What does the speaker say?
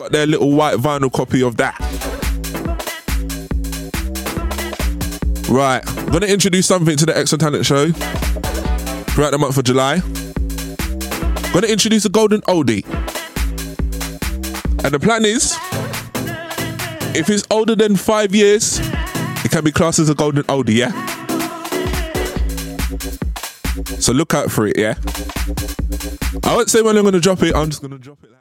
Got their little white vinyl copy of that. Right, I'm going to introduce something to the Extra Talent Show throughout the month of July. I'm going to introduce a golden oldie. And the plan is, if it's older than 5 years, it can be classed as a golden oldie, yeah? So look out for it, yeah? I won't say when I'm going to drop it, I'm just going to drop it like